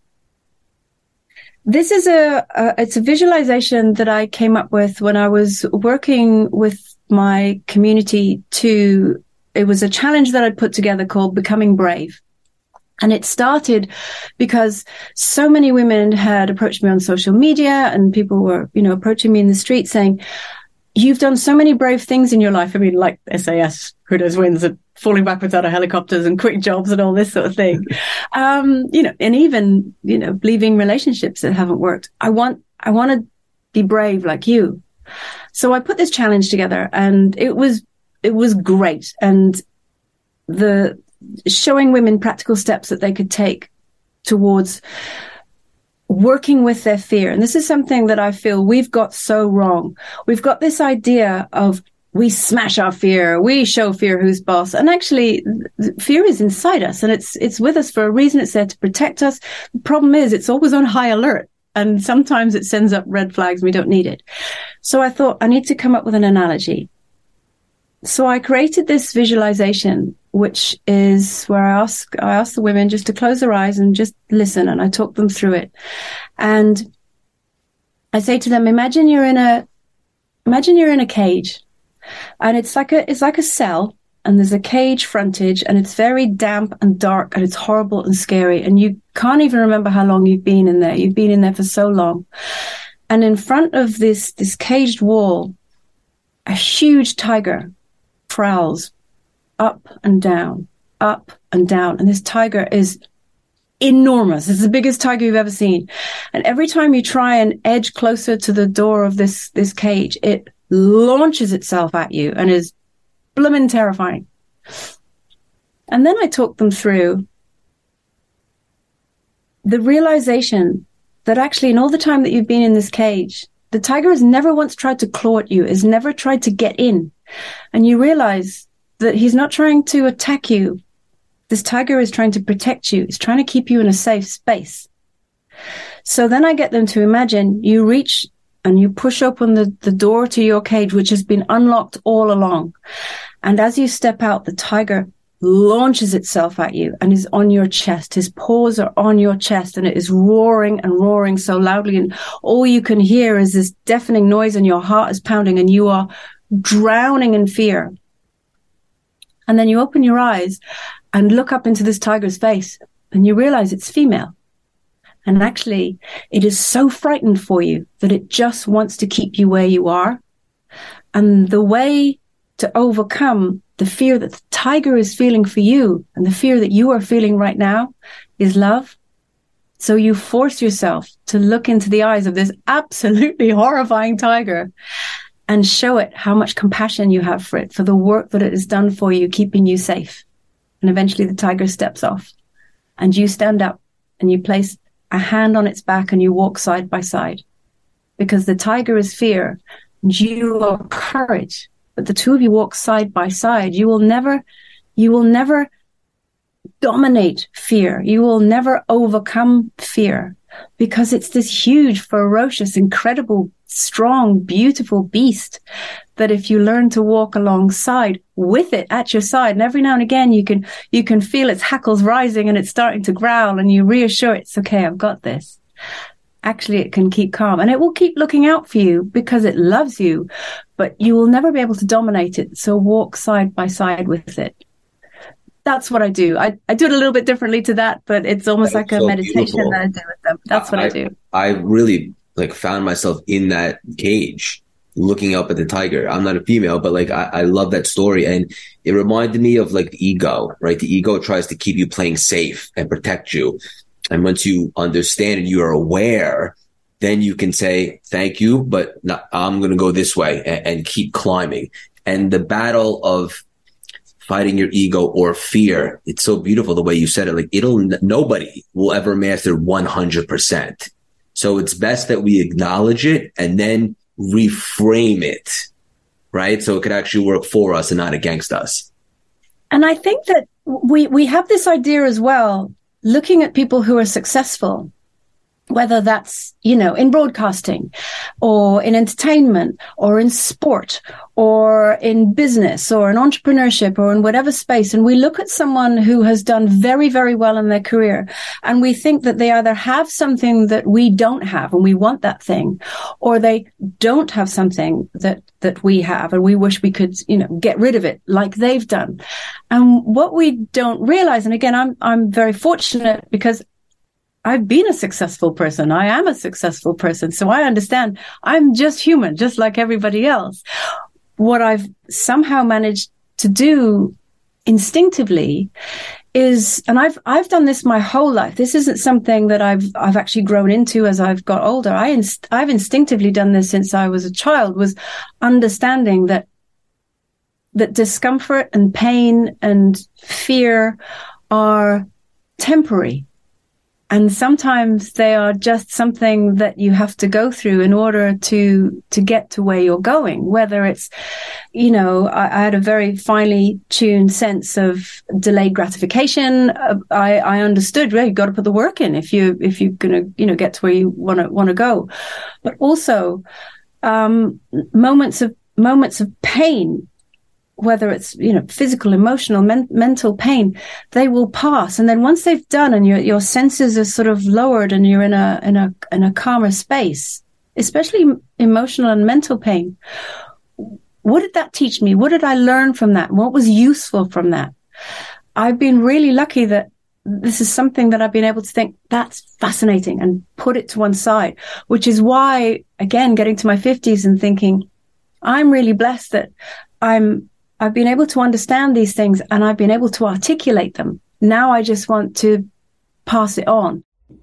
this is it's a visualization that I came up with when I was working with my community it was a challenge that I'd put together called Becoming Brave. And it started because so many women had approached me on social media and people were, approaching me in the street saying, you've done so many brave things in your life. I mean, like SAS, who knows wins, and falling backwards out of helicopters and quitting jobs and all this sort of thing. And even, leaving relationships that haven't worked. I want to be brave like you. So I put this challenge together and it was great. And showing women practical steps that they could take towards working with their fear. And this is something that I feel we've got so wrong. We've got this idea of we smash our fear, we show fear who's boss. And actually, fear is inside us and it's with us for a reason. It's there to protect us. The problem is it's always on high alert. And sometimes it sends up red flags. We don't need it. So I thought I need to come up with an analogy. So I created this visualization, which is where I ask the women just to close their eyes and just listen, and I talk them through it. And I say to them, imagine you're in a cage, and it's like a cell, and there's a cage frontage, and it's very damp and dark, and it's horrible and scary, and you can't even remember how long you've been in there. You've been in there for so long. And in front of this caged wall, a huge tiger prowls up and down. And this tiger is enormous. It's the biggest tiger you've ever seen. And every time you try and edge closer to the door of this cage, it launches itself at you and is blooming terrifying. And then I talk them through the realization that actually in all the time that you've been in this cage, the tiger has never once tried to claw at you, has never tried to get in. And you realize that he's not trying to attack you. This tiger is trying to protect you. It's trying to keep you in a safe space. So then I get them to imagine you reach and you push open the door to your cage, which has been unlocked all along. And as you step out, the tiger launches itself at you and is on your chest. His paws are on your chest and it is roaring and roaring so loudly. And all you can hear is this deafening noise and your heart is pounding and you are drowning in fear. And then you open your eyes and look up into this tiger's face and you realize it's female. And actually, it is so frightened for you that it just wants to keep you where you are. And the way to overcome the fear that the tiger is feeling for you and the fear that you are feeling right now is love. So you force yourself to look into the eyes of this absolutely horrifying tiger and show it how much compassion you have for it, for the work that it has done for you, keeping you safe. And eventually the tiger steps off and you stand up and you place a hand on its back and you walk side by side, because the tiger is fear and you are courage. But the two of you walk side by side. You will never dominate fear. You will never overcome fear, because it's this huge, ferocious, incredible, strong, beautiful beast that if you learn to walk alongside with it at your side, and every now and again you can feel its hackles rising and it's starting to growl, and you reassure it's okay, I've got this. actually it can keep calm, and it will keep looking out for you because it loves you, but you will never be able to dominate it. So walk side by side with it. That's what I do. I do it a little bit differently to that, but it's almost like a meditation beautiful. That I do with them. That's what I do.
I really found myself in that cage looking up at the tiger. I'm not a female, but I love that story. And it reminded me of the ego, right? The ego tries to keep you playing safe and protect you. And once you understand and you are aware, then you can say, thank you, but I'm going to go this way and keep climbing. And the battle of fighting your ego or fear, it's so beautiful the way you said it. Nobody will ever master 100%. So it's best that we acknowledge it and then reframe it, right? So it could actually work for us and not against us.
And I think that we have this idea as well, looking at people who are successful, whether that's, in broadcasting or in entertainment or in sport or in business or in entrepreneurship or in whatever space. And we look at someone who has done very, very well in their career, and we think that they either have something that we don't have and we want that thing, or they don't have something that we have and we wish we could, get rid of it like they've done. And what we don't realize, and again, I'm very fortunate because I've been a successful person. I am a successful person. So I understand I'm just human, just like everybody else. What I've somehow managed to do instinctively is, and I've done this my whole life. This isn't something that I've actually grown into as I've got older. I've instinctively done this since I was a child, was understanding that discomfort and pain and fear are temporary. And sometimes they are just something that you have to go through in order to get to where you're going. Whether it's, I had a very finely tuned sense of delayed gratification. I understood, well, you've got to put the work in if you're going to, get to where you want to go. But also, moments of pain, whether it's, physical, emotional, mental pain, they will pass. And then once they've done and your senses are sort of lowered and you're in a calmer space, especially emotional and mental pain, what did that teach me? What did I learn from that? What was useful from that? I've been really lucky that this is something that I've been able to think that's fascinating and put it to one side, which is why, again, getting to my 50s and thinking, I'm really blessed that I've been able to understand these things and I've been able to articulate them. Now I just want to pass it on.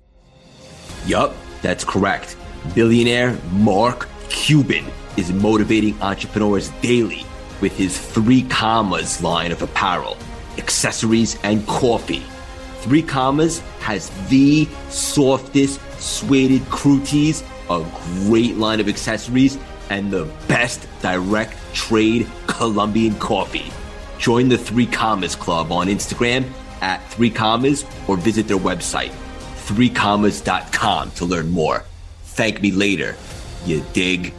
Yup, that's correct. Billionaire Mark Cuban is motivating entrepreneurs daily with his 3 Commas line of apparel, accessories, and coffee. 3 Commas has the softest suede crew tees, a great line of accessories, and the best direct trade Colombian coffee. Join the 3 Commas Club on Instagram at 3 Commas or visit their website, 3commas.com to learn more. Thank me later, you dig?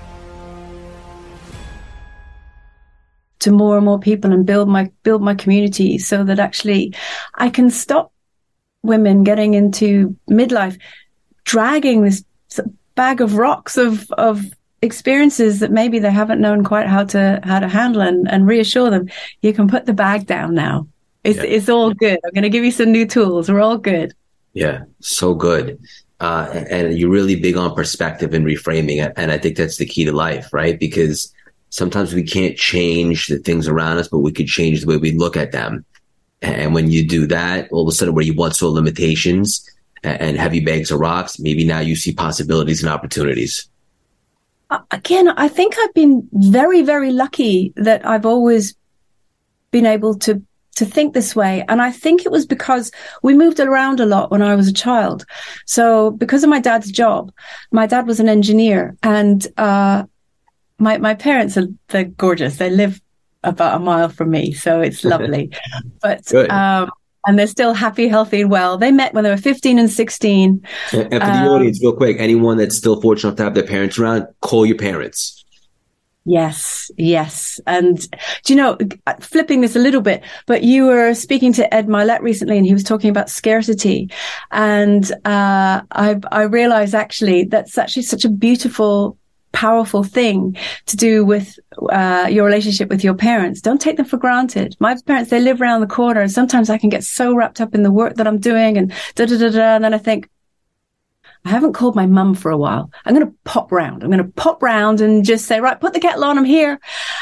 To more and more people and build my community so that actually I can stop women getting into midlife dragging this bag of rocks of experiences that maybe they haven't known quite how to handle, and reassure them you can put the bag down now. It's all good. I'm going to give you some new tools. We're all good.
Yeah, so good. And you're really big on perspective and reframing. And I think that's the key to life, right? Because sometimes we can't change the things around us, but we could change the way we look at them. And when you do that, all of a sudden where you once saw limitations and heavy bags of rocks, maybe now you see possibilities and opportunities.
Again, I think I've been very, very lucky that I've always been able to think this way. And I think it was because we moved around a lot when I was a child. So because of my dad's job, my dad was an engineer, and my parents they're gorgeous. They live about a mile from me, so it's lovely. But and they're still happy, healthy, and well. They met when they were 15 and 16.
And for the audience, real quick, anyone that's still fortunate enough to have their parents around, call your parents.
Yes, yes. And do you know, flipping this a little bit, but you were speaking to Ed Milet recently and he was talking about scarcity. And I realized actually that's actually such a beautiful, powerful thing to do with your relationship with your parents. Don't take them for granted. My parents, they live around the corner, and sometimes I can get so wrapped up in the work that I'm doing and and then I think, I haven't called my mum for a while. I'm going to pop round. I'm going to pop round and just say, right, put the kettle on. I'm here.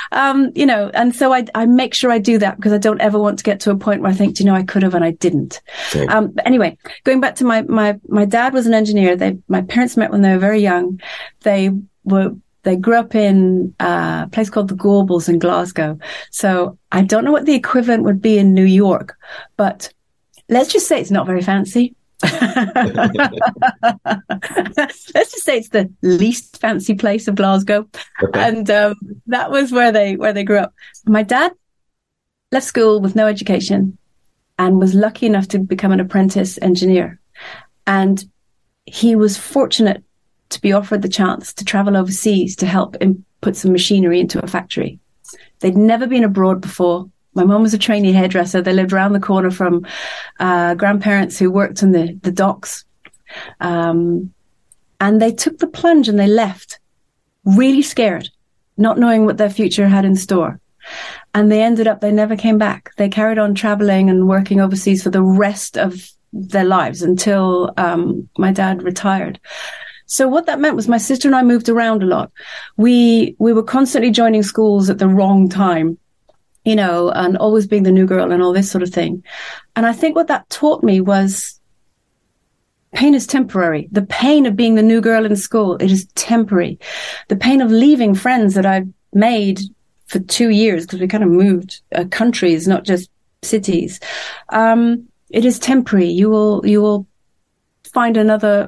And so I make sure I do that because I don't ever want to get to a point where I think, you know, I could have and I didn't.
Okay.
But anyway, going back to my dad was an engineer. My parents met when they were very young. They grew up in a place called the Gorbals in Glasgow. So I don't know what the equivalent would be in New York, but let's just say it's not very fancy. Let's just say it's the least fancy place of Glasgow. Okay. And that was where they grew up. My dad left school with no education and was lucky enough to become an apprentice engineer. And he was fortunate to be offered the chance to travel overseas to help put some machinery into a factory. They'd never been abroad before. My mum was a trainee hairdresser. They lived around the corner from grandparents who worked on the docks. And they took the plunge and they left, really scared, not knowing what their future had in store. And they never came back. They carried on traveling and working overseas for the rest of their lives until my dad retired. So what that meant was my sister and I moved around a lot. We were constantly joining schools at the wrong time, you know, and always being the new girl and all this sort of thing. And I think what that taught me was pain is temporary. The pain of being the new girl in school, it is temporary. The pain of leaving friends that I've made for 2 years, because we kind of moved countries, not just cities. It is temporary. You will find another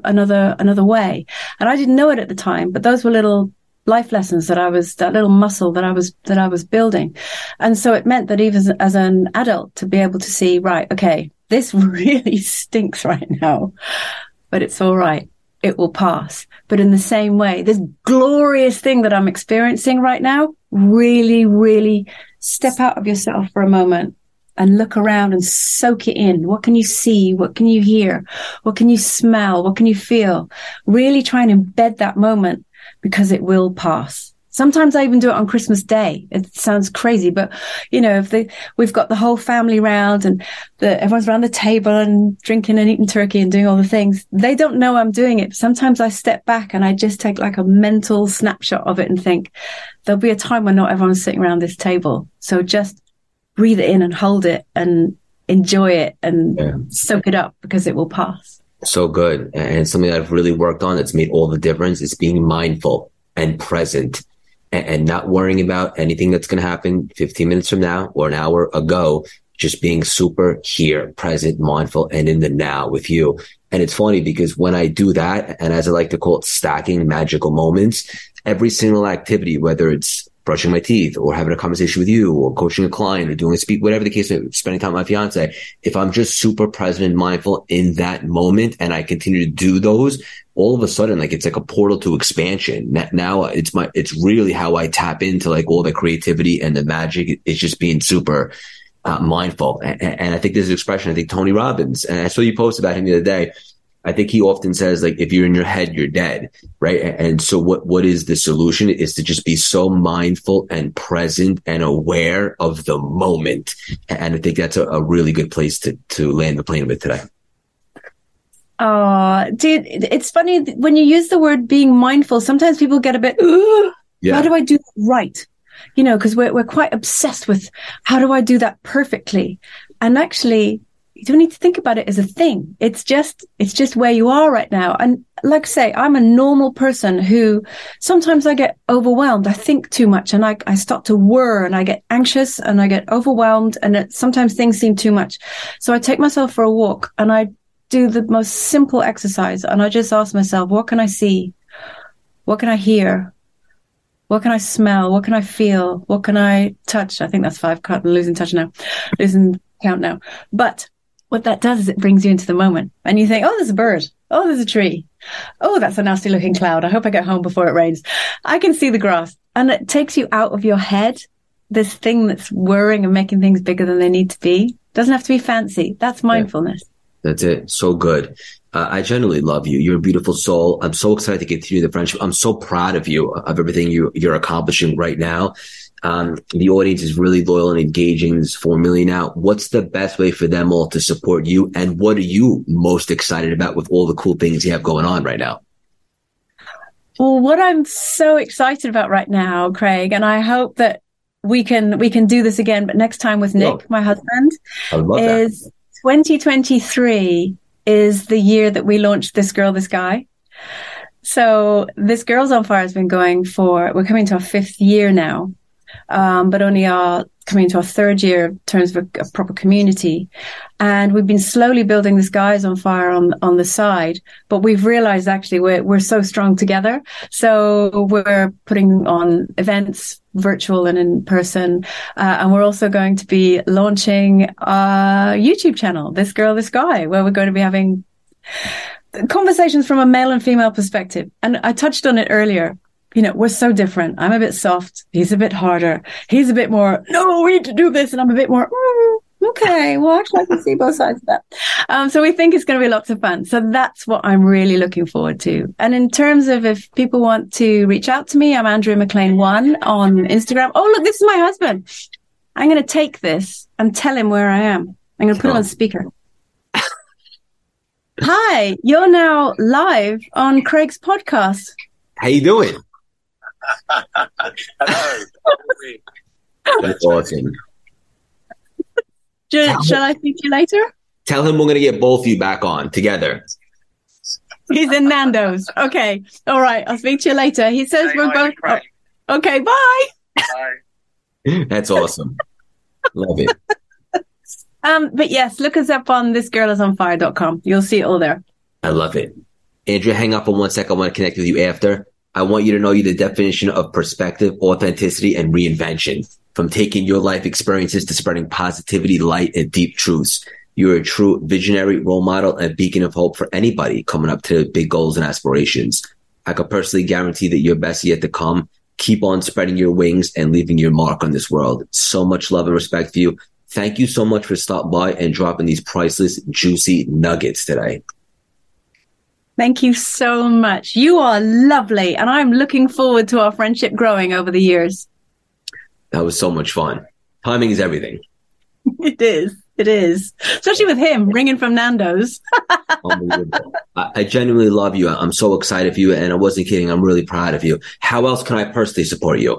way. And I didn't know it at the time, but those were little life lessons that little muscle that I was building. And so it meant that even as an adult to be able to see, right, okay, this really stinks right now, but it's all right. It will pass. But in the same way, this glorious thing that I'm experiencing right now, really, really step out of yourself for a moment and look around and soak it in. What can you see? What can you hear? What can you smell? What can you feel? Really try and embed that moment, because it will pass. Sometimes I even do it on Christmas Day. It sounds crazy, but you know, we've got the whole family round and everyone's around the table and drinking and eating turkey and doing all the things. They don't know I'm doing it. Sometimes I step back and I just take like a mental snapshot of it and think there'll be a time when not everyone's sitting around this table. So just breathe it in and hold it and enjoy it and soak it up, because it will pass.
So good. And something that I've really worked on that's made all the difference is being mindful and present and not worrying about anything that's going to happen 15 minutes from now or an hour ago. Just being super here, present, mindful, and in the now with you. And it's funny because when I do that, and as I like to call it, stacking magical moments, every single activity, whether it's brushing my teeth or having a conversation with you or coaching a client or doing a speak, whatever the case, spending time with my fiance, if I'm just super present and mindful in that moment and I continue to do those, all of a sudden, like it's like a portal to expansion. Now it's really how I tap into like all the creativity and the magic. It's just being super mindful. And I think this is an expression, I think Tony Robbins, and I saw you post about him the other day. I think he often says, like, if you're in your head, you're dead, right? And so what is the solution is to just be so mindful and present and aware of the moment. And I think that's a really good place to land the plane with today.
Oh, dude, it's funny when you use the word being mindful, sometimes people get a bit, how do I do that right? You know, because we're quite obsessed with how do I do that perfectly? And actually, you don't need to think about it as a thing. It's just where you are right now. And like I say, I'm a normal person who sometimes I get overwhelmed. I think too much and I start to whir and I get anxious and I get overwhelmed and sometimes things seem too much. So I take myself for a walk and I do the most simple exercise and I just ask myself, what can I see? What can I hear? What can I smell? What can I feel? What can I touch? I think that's 5. I'm losing count now. But what that does is it brings you into the moment and you think, oh, there's a bird. Oh, there's a tree. Oh, that's a nasty looking cloud. I hope I get home before it rains. I can see the grass. and it takes you out of your head, this thing that's worrying and making things bigger than they need to be. Doesn't have to be fancy. That's mindfulness.
Yeah, that's it. So good. I genuinely love you. You're a beautiful soul. I'm so excited to continue the friendship. I'm so proud of you, of everything you're accomplishing right now. The audience is really loyal and engaging. There's 4 million now. What's the best way for them all to support you? And what are you most excited about with all the cool things you have going on right now?
Well, what I'm so excited about right now, Craig, and I hope that we can do this again, but next time with Nick, my husband, is 2023 is the year that we launched This Girl, This Guy. So This Girls on Fire has been going we're coming to our 5th year now. But only coming to our 3rd year in terms of a proper community. And we've been slowly building this Guys on Fire on the side, but we've realized actually we're so strong together. So we're putting on events, virtual and in person. And we're also going to be launching a YouTube channel, This Girl, This Guy, where we're going to be having conversations from a male and female perspective. And I touched on it earlier. You know, we're so different. I'm a bit soft. He's a bit harder. He's a bit more, no, we need to do this. And I'm a bit more, okay, well, actually, I can see both sides of that. So we think it's going to be lots of fun. So that's what I'm really looking forward to. And in terms of if people want to reach out to me, I'm Andrea McLean1 on Instagram. Oh, look, this is my husband. I'm going to take this and tell him where I am. I'm going to put him on speaker. Hi, you're now live on Craig's podcast.
How you doing?
Hello.
That's awesome.
Shall I speak to you later?
Tell him we're going to get both of you back on together.
He's in Nando's. Okay. All right. I'll speak to you later. He says we're both. Oh, okay. Bye.
Bye.
That's awesome. Love it.
But yes, look us up on thisgirlisonfire.com. You'll see it all there.
I love it. Andrea, hang up for 1 second. I want to connect with you after. I want you to know you're the definition of perspective, authenticity, and reinvention. From taking your life experiences to spreading positivity, light, and deep truths. You're a true visionary, role model, and beacon of hope for anybody coming up to big goals and aspirations. I could personally guarantee that your best is yet to come. Keep on spreading your wings and leaving your mark on this world. So much love and respect for you. Thank you so much for stopping by and dropping these priceless, juicy nuggets today.
Thank you so much. You are lovely, and I'm looking forward to our friendship growing over the years.
That was so much fun. Timing is everything.
It is. It is. Especially with him ringing from Nando's.
Unbelievable. I genuinely love you. I'm so excited for you, and I wasn't kidding. I'm really proud of you. How else can I personally support you?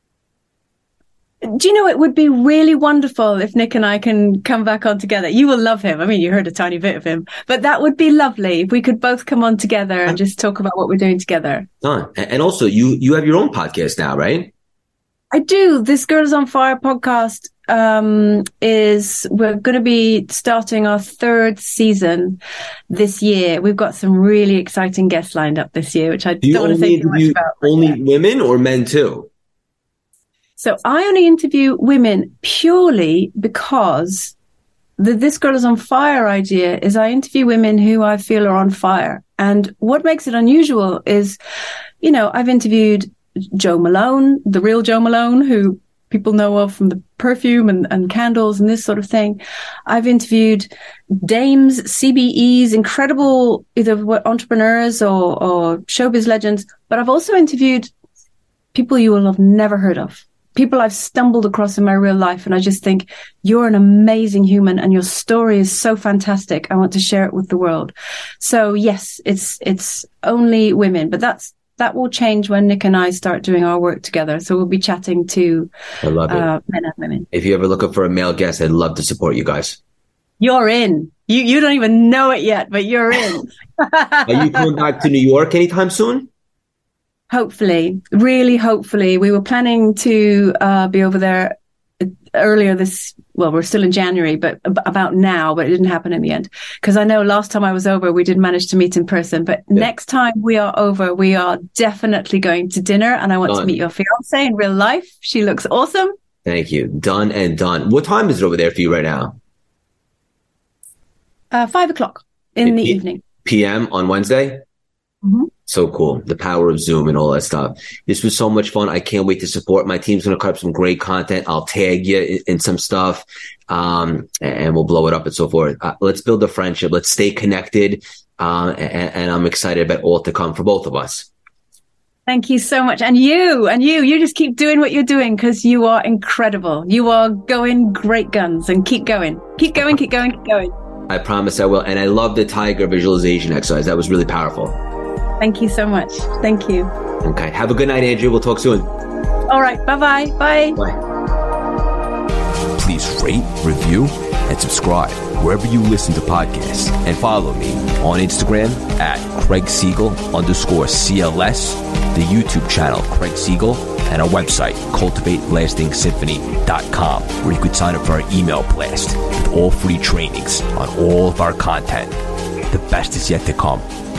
Do you know, it would be really wonderful if Nick and I can come back on together. You will love him. I mean, you heard a tiny bit of him, but that would be lovely if we could both come on together and just talk about what we're doing together.
Done. And also, you have your own podcast now, right?
I do. This Girls on Fire podcast we're going to be starting our 3rd season this year. We've got some really exciting guests lined up this year, which I don't want to say too much about.
Only women or men too?
So I only interview women purely because the This Girl is on Fire idea is I interview women who I feel are on fire. And what makes it unusual is, you know, I've interviewed Jo Malone, the real Jo Malone, who people know of from the perfume and candles and this sort of thing. I've interviewed dames, CBEs, incredible either entrepreneurs or showbiz legends. But I've also interviewed people you will have never heard of. People I've stumbled across in my real life. And I just think you're an amazing human and your story is so fantastic. I want to share it with the world. So yes, it's only women, but that will change when Nick and I start doing our work together. So we'll be chatting to men and women.
If you're ever looking for a male guest, I'd love to support you guys.
You're in. You don't even know it yet, but you're in.
Are you coming back to New York anytime soon?
Hopefully, really hopefully. We were planning to be over there earlier we're still in January, but about now, but it didn't happen in the end. Because I know last time I was over, we didn't manage to meet in person. But next time we are over, we are definitely going to dinner. And I want to meet your fiance in real life. She looks awesome.
Thank you. Done and done. What time is it over there for you right now?
5 o'clock in the evening.
PM on Wednesday?
Mm-hmm.
So cool. The power of Zoom and all that stuff. This was so much fun. I can't wait to support. My team's going to cut up some great content. I'll tag you in some stuff, and we'll blow it up and so forth. Let's build a friendship. Let's stay connected. And I'm excited about all to come for both of us.
Thank you so much. And you just keep doing what you're doing because you are incredible. You are going great guns, and keep going. Keep going, keep going, keep going.
I promise I will. And I love the tiger visualization exercise. That was really powerful.
Thank you so much. Thank you.
Okay. Have a good night, Andrea. We'll talk soon.
All right. Bye-bye. Bye.
Bye.
Please rate, review, and subscribe wherever you listen to podcasts. And follow me on Instagram at CraigSiegel_CLS, the YouTube channel Craig Siegel, and our website, CultivateLastingSymphony.com, where you could sign up for our email blast with all free trainings on all of our content. The best is yet to come.